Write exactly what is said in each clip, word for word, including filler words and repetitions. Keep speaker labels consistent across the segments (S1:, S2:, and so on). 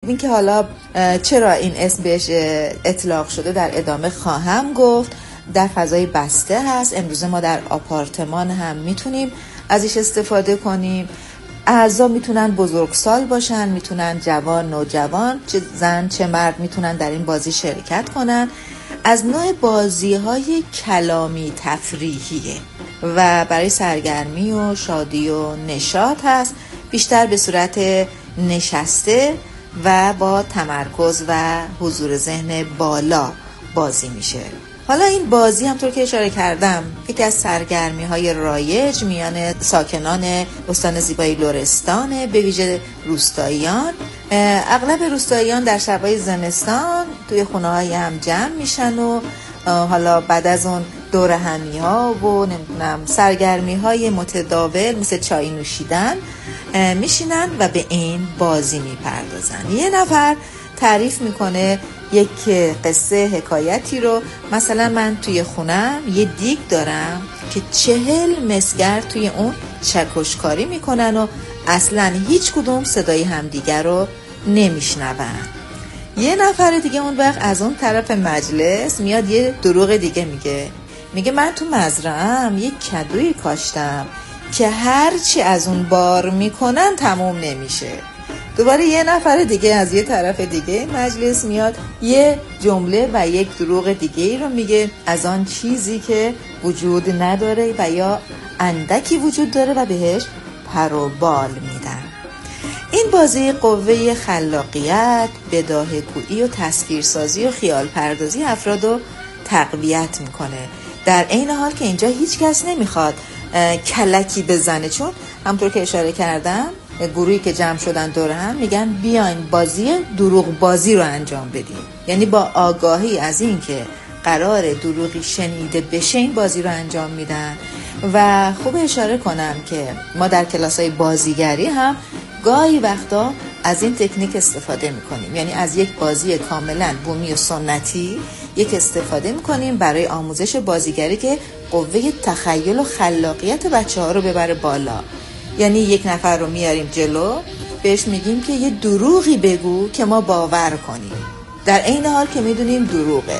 S1: این که حالا چرا این اسم بهش اطلاق شده در ادامه خواهم گفت. در فضای بسته هست. امروز ما در آپارتمان هم میتونیم ازش استفاده کنیم. اعضا میتونن بزرگسال باشن، میتونن جوان، نوجوان، چه زن چه مرد میتونن در این بازی شرکت کنن. از نوع بازی های کلامی تفریحیه و برای سرگرمی و شادی و نشاط هست، بیشتر به صورت نشسته و با تمرکز و حضور ذهن بالا بازی میشه. حالا این بازی همطور که اشاره کردم یکی از سرگرمی های رایج میان ساکنان استان زیبای لرستان، به ویژه روستاییان. اغلب روستاییان در شبای زمستان توی خونه های هم جمع میشن و حالا بعد از اون دور همی ها و نمیدونم سرگرمی های متداول مثل چای نوشیدن میشینن و به این بازی میپردازن. یه نفر تعریف میکنه یک قصه حکایتی رو، مثلا من توی خونم یه دیگ دارم که چهل مسگر توی اون چکشکاری میکنن و اصلا هیچ کدوم صدای همدیگر رو نمیشنون. یه نفر دیگه اون وقت از اون طرف مجلس میاد یه دروغ دیگه میگه میگه من تو مزرعه‌ام یک کدوی کاشتم که هرچی از اون بار میکنن تموم نمیشه. دوباره یه نفر دیگه از یه طرف دیگه مجلس میاد یه جمله و یک دروغ دیگه ای رو میگه از آن چیزی که وجود نداره و یا اندکی وجود داره و بهش پر و بال میدن. این بازی قوه خلاقیت، بداهه‌گویی و تصویرسازی و خیال پردازی افراد رو تقویت میکنه، در عین حال که اینجا هیچ کس نمیخواد کلکی بزنه، چون همونطور که اشاره کردم گروهی که جمع شدن دور هم میگن بیاین بازی دروغ بازی رو انجام بدیم، یعنی با آگاهی از این که قرار دروغی شنیده بشه این بازی رو انجام میدن. و خوب اشاره کنم که ما در کلاس‌های بازیگری هم گاهی وقتا از این تکنیک استفاده میکنیم، یعنی از یک بازی کاملا بومی و سنتی یک استفاده میکنیم برای آموزش بازیگری که قوه تخیل و خلاقیت بچه ها رو ببره بالا. یعنی یک نفر رو میاریم جلو، بهش میگیم که یه دروغی بگو که ما باور کنیم، در عین حال که میدونیم دروغه.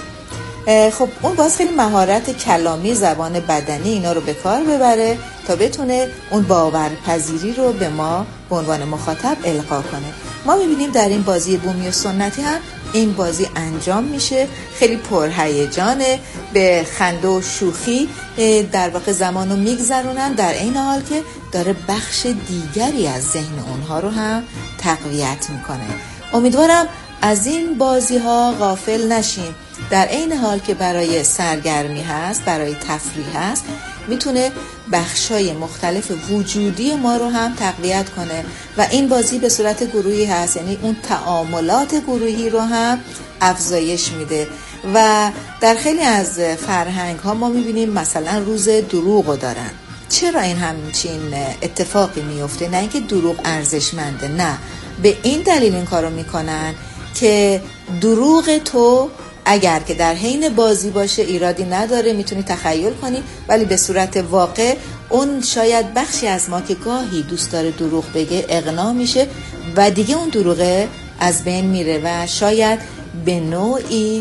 S1: خب اون باز خیلی مهارت کلامی، زبان بدنی اینا رو به کار ببره تا بتونه اون باورپذیری رو به ما به عنوان مخاطب القا کنه. ما میبینیم در این بازی بومی و سنتی هم این بازی انجام میشه، خیلی پرهیجانه، به خنده و شوخی در واقع زمانو میگذرونن، در این حال که داره بخش دیگری از ذهن اونها رو هم تقویت میکنه. امیدوارم از این بازی ها غافل نشیم، در عین حال که برای سرگرمی هست، برای تفریح هست، میتونه بخشای مختلف وجودی ما رو هم تقویت کنه و این بازی به صورت گروهی هست، یعنی اون تعاملات گروهی رو هم افزایش میده. و در خیلی از فرهنگ ها ما میبینیم مثلا روز دروغ رو دارن. چرا این همچین اتفاقی میفته؟ نه اینکه دروغ ارزشمنده، نه، به این دلیل این کارو میکنن که دروغ تو اگر که در حین بازی باشه ایرادی نداره، میتونی تخیل کنی، ولی به صورت واقع اون شاید بخشی از ما که گاهی دوست داره دروغ بگه اغنا میشه و دیگه اون دروغه از بین میره و شاید به نوعی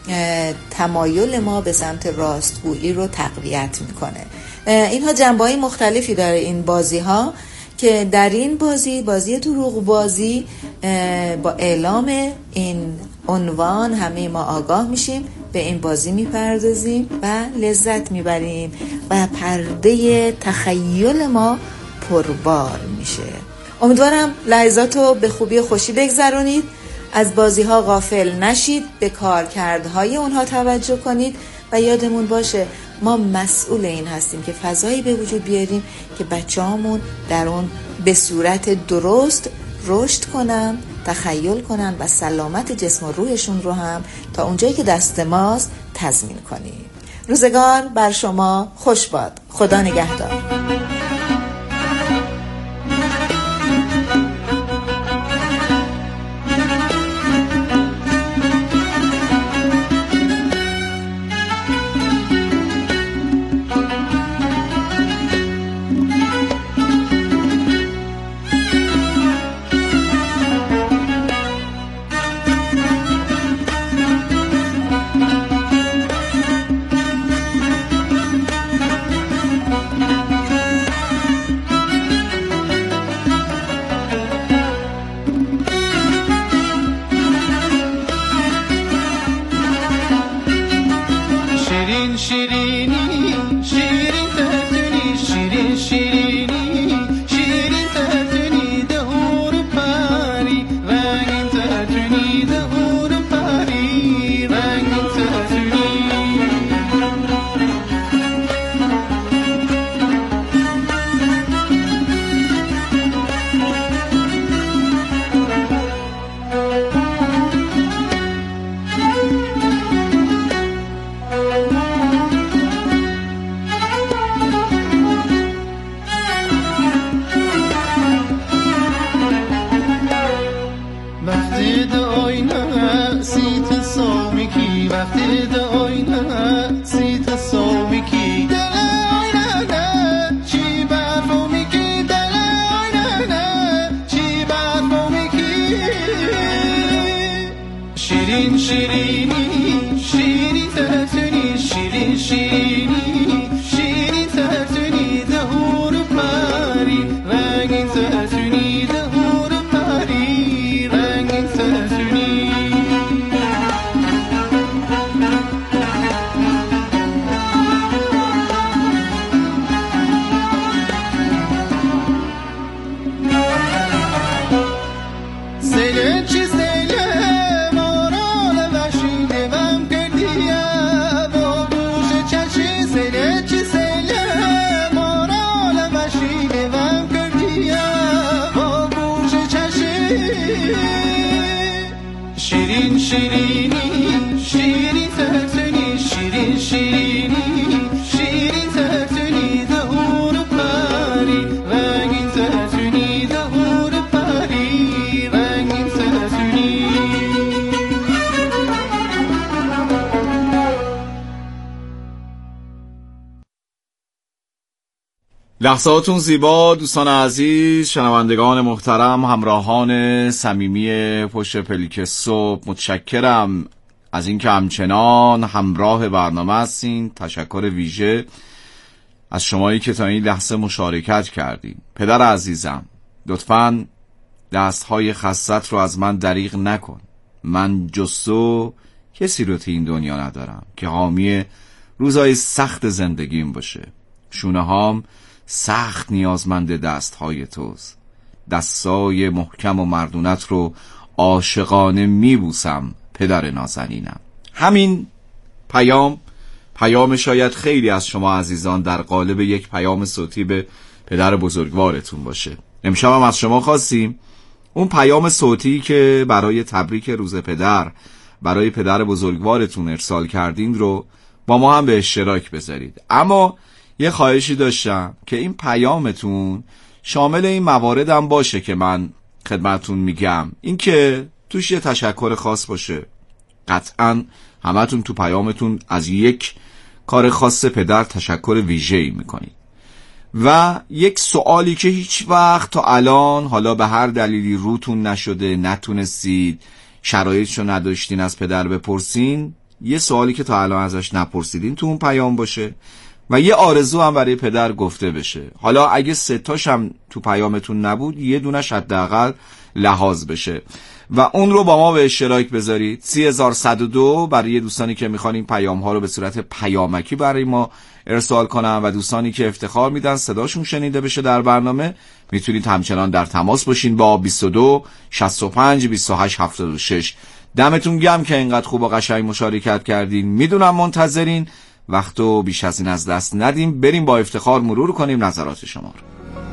S1: تمایل ما به سمت راستگویی رو تقویت میکنه. اینها جنبه‌های مختلفی داره این بازی ها که در این بازی بازی دروغ بازی با اعلام این عنوان همه ما آگاه میشیم، به این بازی میپردازیم و لذت میبریم و پرده تخیل ما پربار میشه. امیدوارم لحظاتو به خوبی و خوشی بگذرونید، از بازی ها غافل نشید، به کارکردهای اونها توجه کنید و یادمون باشه ما مسئول این هستیم که فضایی به وجود بیاریم که بچه‌هامون در اون به صورت درست رشد کنن، تخیل کنن و سلامت جسم و روحشون رو هم تا اونجایی که دست ماست تضمین کنیم. روزگار بر شما خوش باد. خدا نگهدار.
S2: شیرینی شیرین ترتونی شیرین شیرینی شیرین ترتونی دهور پاری رنگین ترتونی دهور پاری رنگین ترتونی شیرین شیرینی شیرین ترتونی شیرین شیرینی شیرین ترتونی دهور پاری رنگین ترتونی دهور پاری رنگین ترتونی سیله چی سیله شیرین شیرینی شیرین ترتونی شیرین شیرینی شیرین ترتونی دهور پاری رنگین ترتونی دهور پاری رنگین ترتونی
S3: لحظاتون زیبا دوستان عزیز، شنوندگان محترم، همراهان صمیمی پشت پلیک صبح، متشکرم از اینکه همچنان همراه برنامه هستین. تشکر ویژه از شمایی که تا این لحظه مشارکت کردین. پدر عزیزم، لطفاً دستهای خستت رو از من دریغ نکن. من جز تو کسی رو تو این دنیا ندارم که حامی روزای سخت زندگیم باشه. شونه هام سخت نیازمند دستهای توست. دستای محکم و مردونت رو عاشقانه میبوسم پدر نازنینم. همین پیام پیام شاید خیلی از شما عزیزان در قالب یک پیام صوتی به پدر بزرگوارتون باشه. امشب هم از شما خواستیم اون پیام صوتی که برای تبریک روز پدر برای پدر بزرگوارتون ارسال کردین رو با ما هم به اشتراک بذارید. اما یه خواهشی داشتم که این پیامتون شامل این موارد هم باشه که من خدمتون میگم. این که توش یه تشکر خاص باشه. قطعاً همتون تو پیامتون از یک کار خاص پدر تشکر ویژه‌ای میکنید و یک سوالی که هیچ وقت تا الان حالا به هر دلیلی روتون نشده، نتونستید، شرایطشو نداشتین از پدر بپرسین، یه سوالی که تا الان ازش نپرسیدین تو اون پیام باشه و یه آرزو هم برای پدر گفته بشه. حالا اگه سه تاش هم تو پیامتون نبود، یه دونش حداقل لحاظ بشه و اون رو با ما به اشتراک بذارید. سه هزار و صد و دو برای دوستانی که میخوان این پیام ها رو به صورت پیامکی برای ما ارسال کنن و دوستانی که افتخار میدن صداشون شنیده بشه در برنامه، میتونید همچنان در تماس باشین با بیست و دو شصت و پنج بیست و هشت هفتاد و شش. دمتون گرم که اینقدر خوب و قشنگ مشارکت کردین. میدونم منتظرین. وقتو بیش از این از دست ندیم، بریم با افتخار مرور کنیم نظرات شما رو.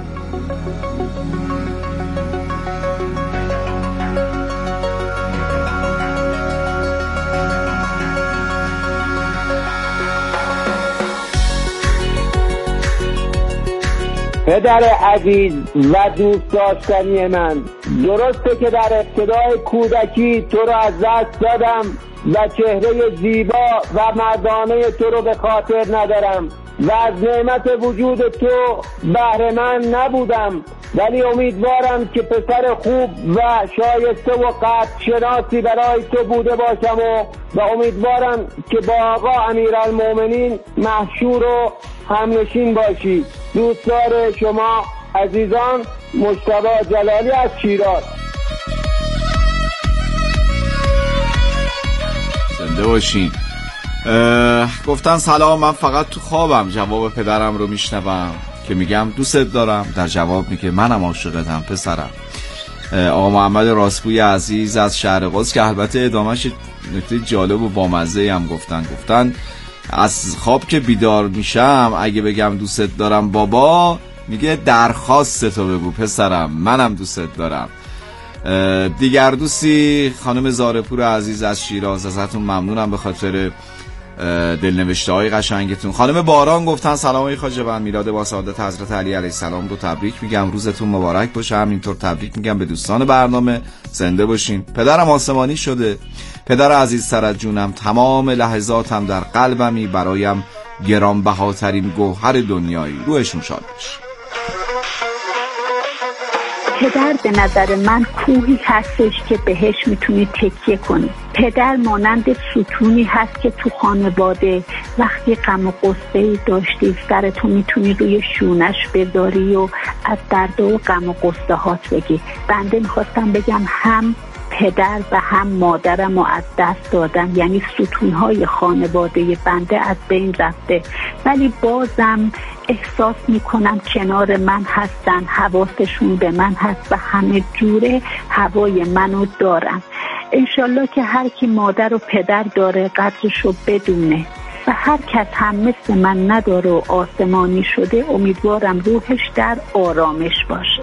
S4: پدر عزیز و دوست داشتنی من، درسته که در ابتدای کودکی تو رو از دست دادم و چهره زیبا و مردانه تو رو به خاطر ندارم و از نعمت وجود تو بهره مند نبودم، ولی امیدوارم که پسر خوب و شایسته و قدر شناسی برای تو بوده باشم و, و امیدوارم که با آقا امیرالمومنین محشور و همنشین باشی. دوستدار شما عزیزان، مجتبی جلالی از شیراز.
S3: زنده باشین. گفتن سلام، من فقط تو خوابم جواب پدرم رو میشنوم که میگم دوست دارم، در جواب میگه منم عاشقتم پسرم. آقا محمد راستگوی عزیز از شهر قدس که البته ادامهش نکته جالب و بامزه هم گفتن گفتن از خواب که بیدار میشم اگه بگم دوست دارم بابا، میگه درخواست تو بگو پسرم، منم دوست دارم. دیگر دوستی خانم زارپور عزیز از شیراز، ازتون ممنونم به خاطر دلنوشته های قشنگتون. خانم باران گفتن سلام های خواجه بند، میلاد با سعادت حضرت علی علیه السلام رو تبریک میگم، روزتون مبارک باشه. همینطور تبریک میگم به دوستان برنامه، زنده باشین. پدرم آسمانی شده، پدر عزیزتر از جونم، تمام لحظاتم در قلبمی، برایم گرانبهاترین گوهر دنیایی، روحشون شاد باشه.
S5: پدر به نظر من کوهی هستش که بهش میتونی تکیه کنی. پدر مانند ستونی هست که تو خانواده وقتی غم و غصه‌ای داشتی سرتو میتونی روی شونش بذاری و از درد و غم و غصه هات بگی. بنده میخواستم بگم هم پدر و هم مادرم رو از دست دادم، یعنی ستونهای خانواده بنده از بین رفته، ولی بازم احساس میکنم کنار من هستن، حواسشون به من هست و همه جوره هوای منو دارن. انشالله که هر کی مادر و پدر داره قدرشو بدونه و هر کس هم مثل من نداره و آسمانی شده، امیدوارم روحش در آرامش باشه.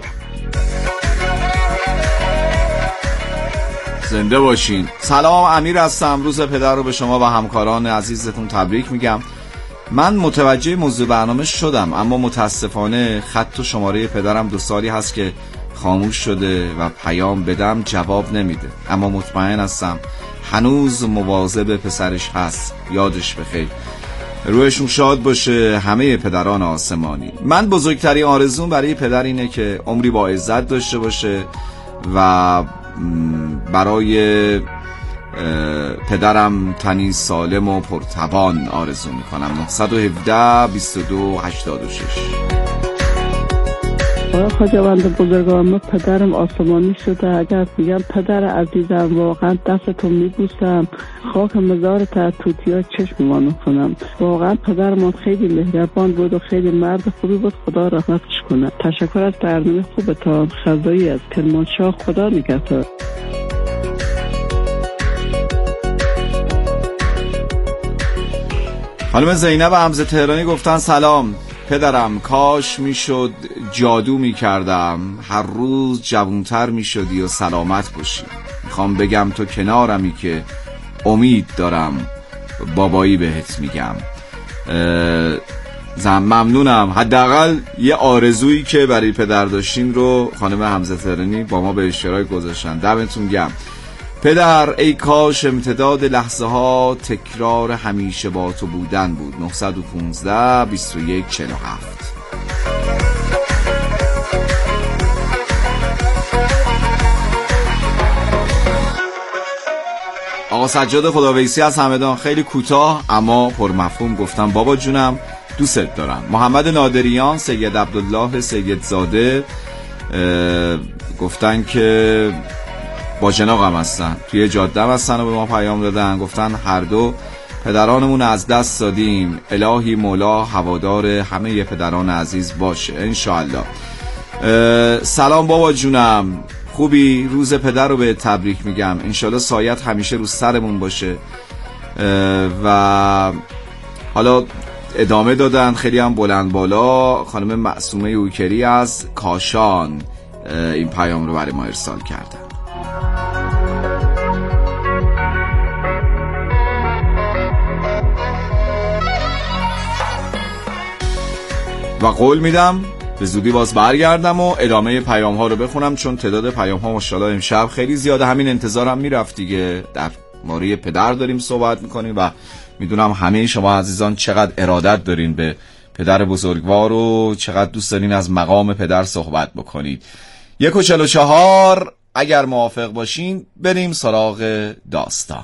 S3: زنده باشین. سلام، امیر هستم. روز پدر رو به شما و همکاران عزیزتون تبریک میگم. من متوجه موضوع برنامه شدم، اما متاسفانه خط و شماره پدرم دو سالی هست که خاموش شده و پیام بدم جواب نمیده، اما مطمئن هستم هنوز مواظب پسرش هست. یادش بخیر، روحشون شاد باشه همه پدران آسمانی. من بزرگترین آرزوم برای پدر اینه که عمری با عزت داشته باشه و برای پدرم تنی سالم و پرتوان آرزو میکنم. نه یک هفت بیست و دو هشتاد و شش.
S6: آقا خواجه بند بزرگوارم، پدرم آسمانی شده. اگر میگم پدر عزیزم واقعا دستتو میبوسم، خاک مزارت از توتیا چشم مانو کنم. واقعا پدرم خیلی مهربان بود و خیلی مرد خوبی بود، خدا رحمتش کنه. تشکر از برنامه خوبتان. خزایی از کرمانشاه، خدا نگهدار.
S3: خانم زینب حمزه تهرانی گفتن سلام پدرم، کاش میشد جادو میکردم، هر روز جوانتر میشدی و سلامت باشی. میخوام بگم تو کنارمی که امید دارم، بابایی بهت میگم. زم ممنونم. حداقل یه آرزویی که برای پدر داشتین رو خانم حمزه تهرانی با ما به اشتراک گذاشتن. دمتون گرم. پدر ای کاش امتداد لحظه ها تکرار همیشه با تو بودن بود. نه یک پنج بیست و یک چهل و هفت. آقا سجاد خداویسی از همدان، خیلی کوتاه اما پرمفهوم گفتم بابا جونم دوست دارم. محمد نادریان، سید عبدالله سید زاده گفتن که با جناقم هستن، توی جاده هستن و به ما پیام دادن، گفتن هر دو پدرانمون از دست دادیم، الهی مولا هوادار همه پدران عزیز باشه انشاءالله. سلام بابا جونم، خوبی؟ روز پدر رو به تبریک میگم، انشاءالله سایت همیشه رو سرمون باشه. و حالا ادامه دادن خیلی هم بلند بالا. خانم معصومه اوکری از کاشان این پیام رو برای ما ارسال کردن. و قول میدم به زودی باز برگردم و ادامه پیام ها رو بخونم، چون تعداد پیام ها ماشاءالله امشب خیلی زیاده. همین انتظارم میرفت دیگه. در مورد پدر داریم صحبت میکنیم و میدونم همه شما عزیزان چقدر ارادت دارین به پدر بزرگوار و چقدر دوست دارین از مقام پدر صحبت بکنید. یک و چل و چهار اگر موافق باشین بریم سراغ داستان.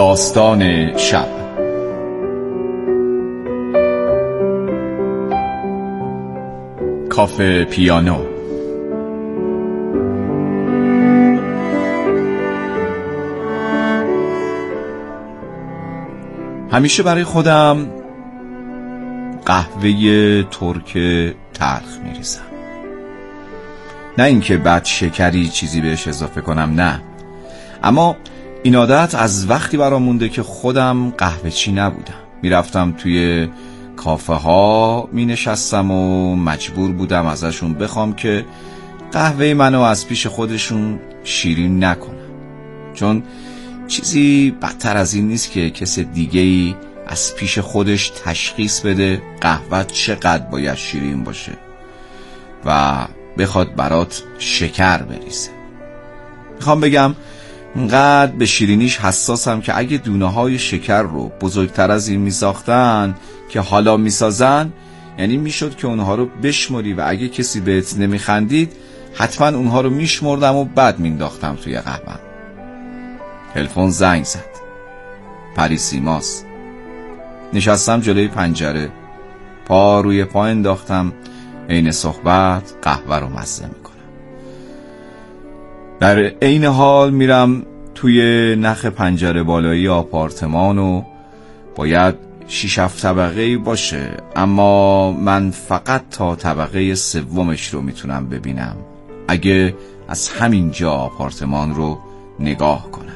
S3: داستان شب. کافه پیانو. همیشه برای خودم قهوه ترک تلخ میریزم، نه اینکه بعد شکری چیزی بهش اضافه کنم، نه، اما این عادت از وقتی برام مونده که خودم قهوه چی نبودم. میرفتم توی کافه ها می نشستم و مجبور بودم ازشون بخوام که قهوه منو از پیش خودشون شیرین نکنم، چون چیزی بدتر از این نیست که کس دیگه‌ای از پیش خودش تشخیص بده قهوه چقدر باید شیرین باشه و بخواد برات شکر بریزه. میخوام بگم انقدر به شیرینیش حساسم که اگه دونه های شکر رو بزرگتر از این میساختن که حالا میسازن، یعنی میشد که اونها رو بشمری و اگه کسی بهت نمیخندید حتما اونها رو میشمردم و بعد مینداختم توی قهوه. تلفن زنگ زد، پریسیماس. نشستم جلوی پنجره، پا روی پا انداختم، عین صحبت قهوه رو مزه میکنم. در عین حال میرم توی نخ پنجره بالایی آپارتمان و باید شیش هفت طبقه‌ای باشه، اما من فقط تا طبقه سومش رو میتونم ببینم اگه از همین جا آپارتمان رو نگاه کنم.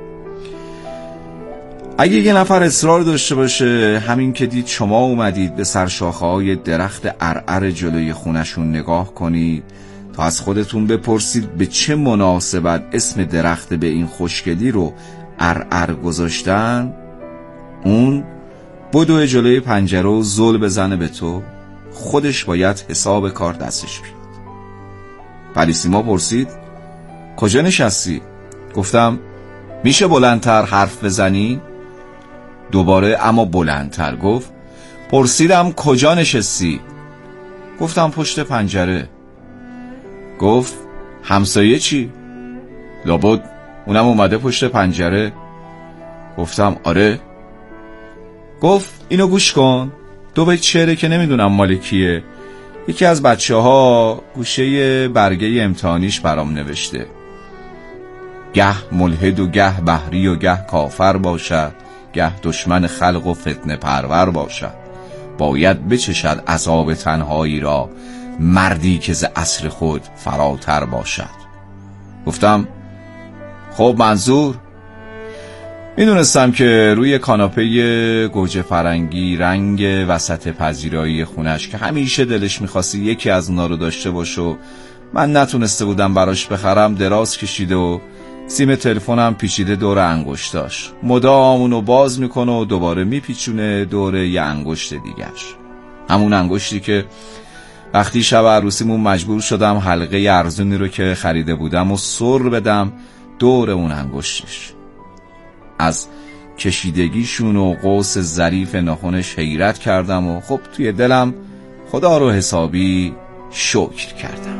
S3: اگه یه نفر اصرار داشته باشه همین که دید شما اومدید به سرشاخه‌های درخت عرعر جلوی خونشون نگاه کنید تا از خودتون بپرسید به چه مناسبت اسم درخت به این خوشگلی رو عرعر گذاشتن، اون بدو جلوی پنجره و زل بزنه به تو، خودش باید حساب کار دستش بیاد. پریسیما پرسید کجا نشستی؟ گفتم میشه بلندتر حرف بزنی؟ دوباره اما بلندتر گفت پرسیدم کجا نشستی؟ گفتم پشت پنجره. گفت همسایه چی؟ لابد اونم اومده پشت پنجره. گفتم آره. گفت اینو گوش کن، دو بیت شعره که نمیدونم مال کیه، یکی از بچه ها گوشه برگه امتحانیش برام نوشته: گه ملحد و گه بحری و گه کافر باشد، گه دشمن خلق و فتنه پرور باشد، باید بچشد عذاب تنهایی را مردی که ز عصر خود فراتر باشد. گفتم خب منظور؟ میدونستم که روی کاناپه گوجه فرنگی رنگ وسط پذیرایی خونش که همیشه دلش میخواستی یکی از اونا رو داشته باشه و من نتونسته بودم براش بخرم دراز کشیده و سیم تلفنم پیچیده دور انگشتاش، مدام اونو باز میکنه و دوباره میپیچونه دور یه انگشت دیگش، همون انگشتی که وقتی شب عروسیمون مجبور شدم حلقه ارزونی رو که خریده بودم و سر بدم دور اون انگشتش. از کشیدگیشون و قوس ظریف ناخنش حیرت کردم و خب توی دلم خدا رو حسابی شکر کردم.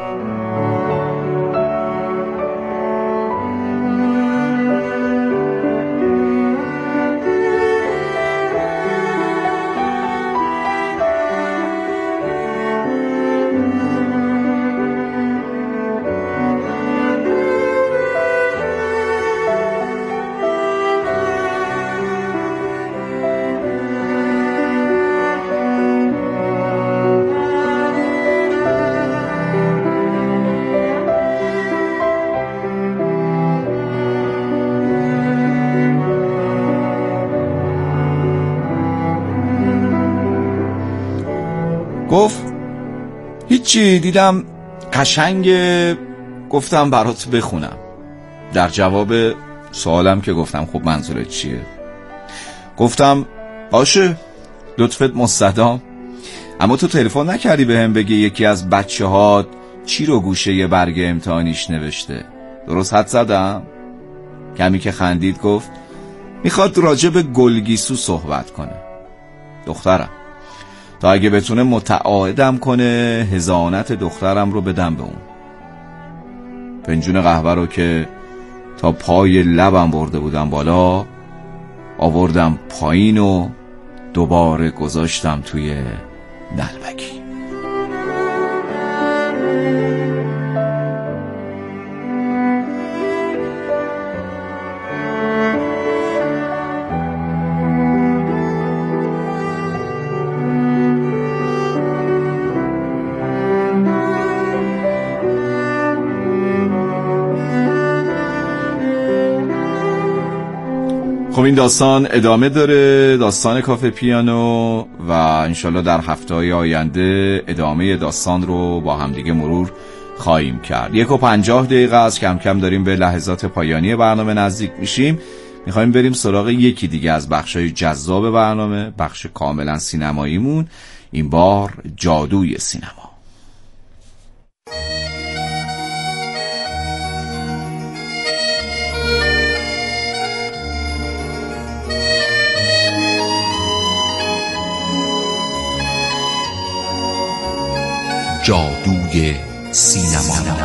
S3: گفت هیچی، دیدم قشنگه، گفتم برات بخونم. در جواب سوالم که گفتم خب منظورت چیه؟ گفتم باشه لطفت مستدام، اما تو تلفن نکردی به هم بگی یکی از بچه ها چی رو گوشه یه برگ امتحانیش نوشته؟ درست حد زدم؟ کمی که خندید گفت میخواد راجع به گلگیسو صحبت کنه. دخترم تا اگه بتونه متعاهدم کنه حضانت دخترم رو بدم به اون. فنجون قهوه رو که تا پای لبم برده بودم بالا آوردم پایین و دوباره گذاشتم توی نلبکی. این داستان ادامه داره، داستان کافه پیانو، و انشالله در هفته‌های آینده ادامه داستان رو با همدیگه مرور خواهیم کرد. یک و پنجاه دقیقه از کم کم داریم به لحظات پایانی برنامه نزدیک میشیم. میخوایم بریم سراغ یکی دیگه از بخشای جذاب برنامه، بخش کاملا سینماییمون، این بار جادوی سینما.
S7: جادوی سینما.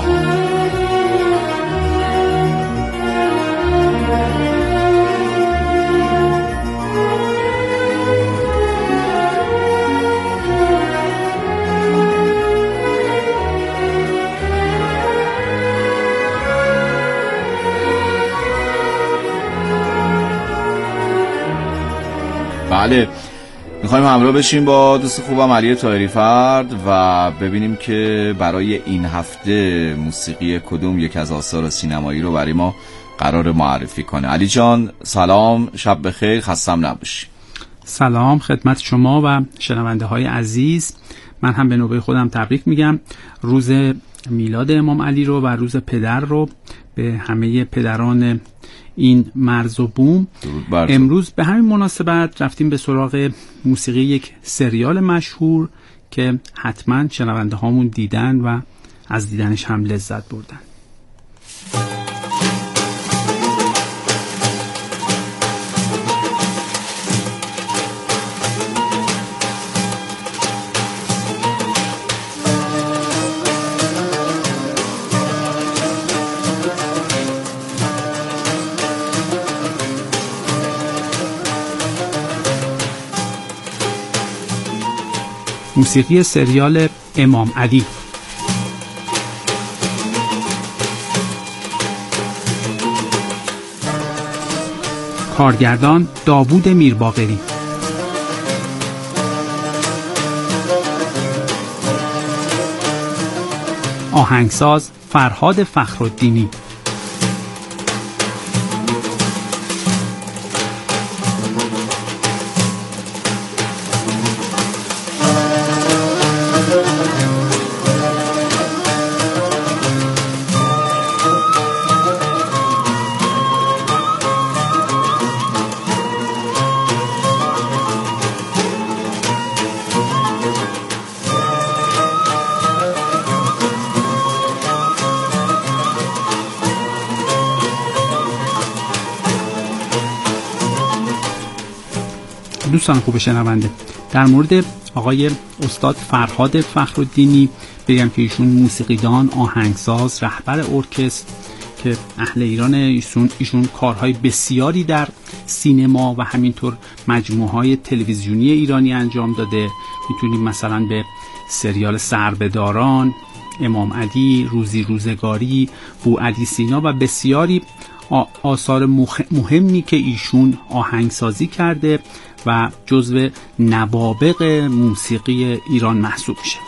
S3: بله، میخوایم همراه بشیم با دوست خوبم علی طاهری فرد و ببینیم که برای این هفته موسیقی کدوم یک از آثار سینمایی رو برای ما قرار معرفی کنه. علی جان سلام، شب بخیر، خستم نباشی.
S8: سلام خدمت شما و شنونده های عزیز. من هم به نوبه خودم تبریک میگم روز میلاد امام علی رو و روز پدر رو به همه پدران این مرز و بوم. امروز به همین مناسبت رفتیم به سراغ موسیقی یک سریال مشهور که حتما شنونده هامون دیدن و از دیدنش هم لذت بردن. موسیقی سریال امام علی. کارگردان داوود میرباقری. آهنگساز فرهاد فخرالدینی. دوستان خوب شنونده، در مورد آقای استاد فرهاد فخرالدینی بگم که ایشون موسیقیدان، آهنگساز، رهبر ارکستر که اهل ایران، ایشون ایشون کارهای بسیاری در سینما و همینطور مجموعه‌های تلویزیونی ایرانی انجام داده. میتونیم مثلا به سریال سربه‌داران، امام علی، روزی روزگاری، بوعلی سینا و بسیاری آثار مهمی که ایشون آهنگسازی کرده و جزو نوابغ موسیقی ایران محسوب میشه.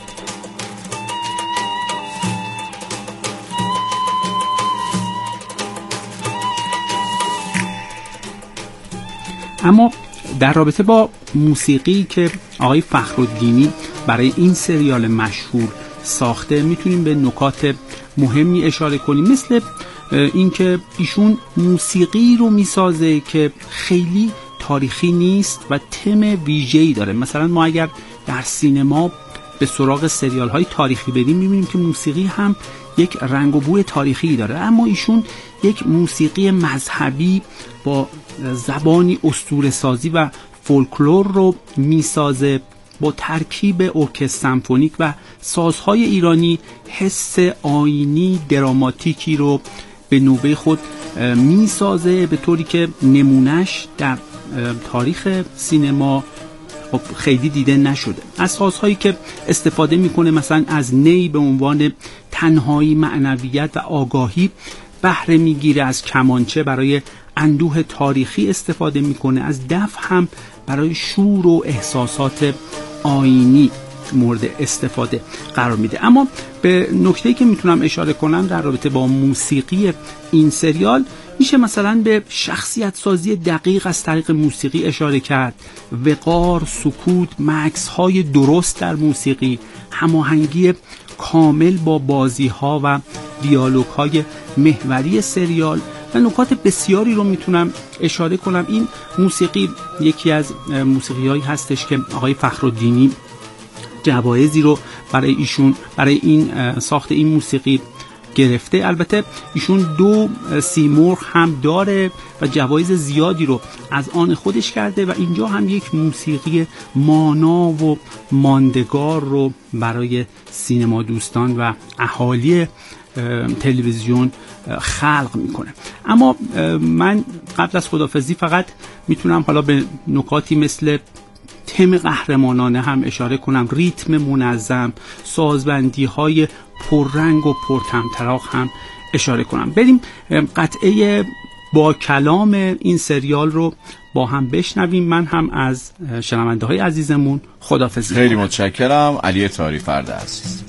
S8: اما در رابطه با موسیقی که آقای فخرالدینی برای این سریال مشهور ساخته میتونیم به نکات مهمی اشاره کنیم، مثل اینکه ایشون موسیقی رو میسازه که خیلی تاریخی نیست و تم ویژه‌ای داره. مثلا ما اگر در سینما به سراغ سریال های تاریخی بریم میبینیم که موسیقی هم یک رنگ و بوی تاریخی داره، اما ایشون یک موسیقی مذهبی با زبانی اسطوره سازی و فولکلور رو میسازه، با ترکیب ارکستر سمفونیک و سازهای ایرانی حس آیینی دراماتیکی رو به نوبه خود میسازه، به طوری که نمونش در تاریخ سینما خیلی دیده نشده. از سازهایی که استفاده میکنه مثلا از نی به عنوان تنهایی، معنویت و آگاهی بهره میگیره، از کمانچه برای اندوه تاریخی استفاده میکنه، از دف هم برای شور و احساسات آیینی مورد استفاده قرار میده. اما به نکته‌ای که میتونم اشاره کنم در رابطه با موسیقی این سریال میشه مثلا به شخصیت سازی دقیق از طریق موسیقی اشاره کرد، وقار، سکوت، مکس های درست در موسیقی، هماهنگی کامل با بازی ها و دیالوگ های محوری سریال و نکات بسیاری رو میتونم اشاره کنم. این موسیقی یکی از موسیقی هایی هستش که آقای فخرالدینی جوایزی رو برای ایشون برای این ساخت این موسیقی گرفته. البته ایشون دو سیمرغ هم داره و جوایز زیادی رو از آن خودش کرده و اینجا هم یک موسیقی مانا و ماندگار رو برای سینما دوستان و اهالی تلویزیون خلق میکنه. اما من قبل از خداحافظی فقط میتونم حالا به نکاتی مثل تم قهرمانانه هم اشاره کنم، ریتم منظم، سازبندی های پررنگ و پرطمطراق هم اشاره کنم. بریم قطعه با کلام این سریال رو با هم بشنویم. من هم از شنونده های عزیزمون خداحافظی.
S3: خیلی متشکرم. علی طاری فرد عزیز.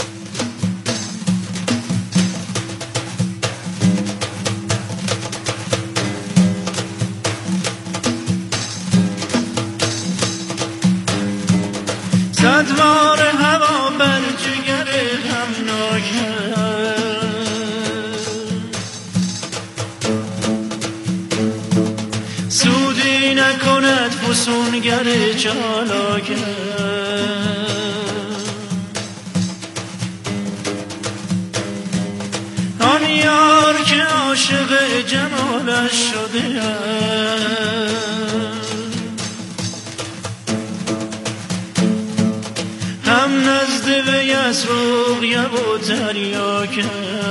S2: صدوار هوا بر جگر غمناک سودی نکند فسونگر چالاک آن یار که عاشق جمالش شده هم نزد وی از روغیه و تریاکه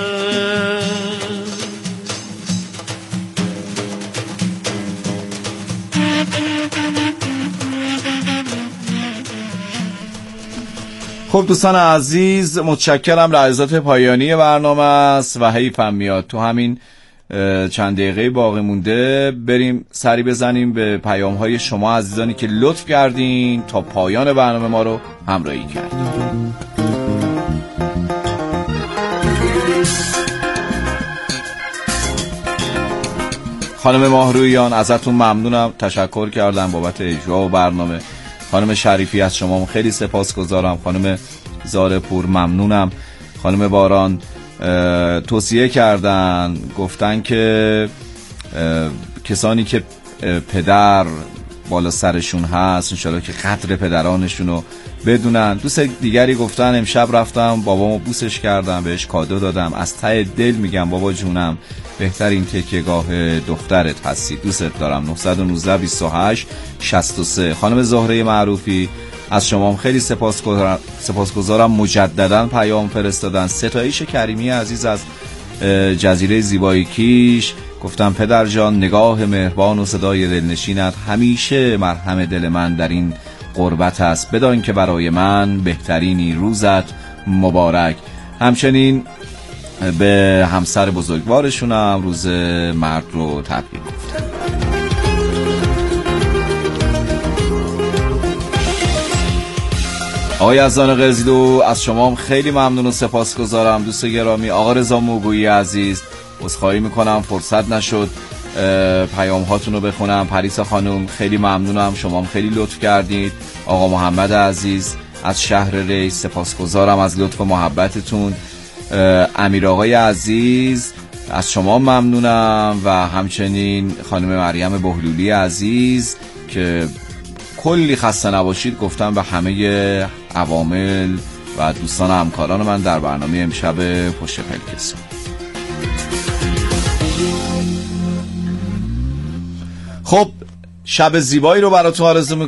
S3: خب دوستان عزیز، متشکرم. لحظات پایانی برنامه است و حیفم میاد تو همین چند دقیقه باقی مونده بریم سری بزنیم به پیام های شما عزیزانی که لطف کردین تا پایان برنامه ما رو همراهی کردین. خانم ماهرویان ازتون ممنونم، تشکر کردم بابت اجرا و برنامه. خانم شریفی از شما خیلی سپاسگزارم. خانم زارپور ممنونم. خانم باران توصیه کردن، گفتن که کسانی که پدر بالا سرشون هست انشالله که قدر پدرانشون رو بدونن. دوست دیگری گفتن امشب رفتم بابامو بوسش کردم، بهش کادو دادم، از ته دل میگم بابا جونم بهترین تکیه‌گاه دخترت هستی، دوست دارم. نه یک نه بیست و هشت شصت و سه. خانم زهره معروفی از شما خیلی سپاسگزارم سپاسگزارم مجددا پیام فرستادن. ستایش کریمی عزیز از جزیره زیبای کیش گفتم پدر جان نگاه مهربان و صدای دلنشینت همیشه مرهم دل من در این غربت است، بدان که برای من بهترینی روزت مبارک. همچنین به همسر بزرگوارشونم روز مرد رو تبریک گفتم. آقای یزدان قزلو از شما خیلی ممنون و سپاسگزارم. دوست گرامی آقا رضا موگویی عزیز عذرخواهی میکنم فرصت نشد پیام هاتون رو بخونم. پریسا خانم خیلی ممنونم، شما خیلی لطف کردید. آقا محمد عزیز از شهر ری سپاسگزارم از لطف و محبتتون. امیر آقای عزیز از شما ممنونم و همچنین خانم مریم بهلولی عزیز که کلی خسته نباشید گفتم به همه عوامل و دوستان همکاران من در برنامه امشب پشت پلکسو. خب شب زیبایی رو براتون آرزو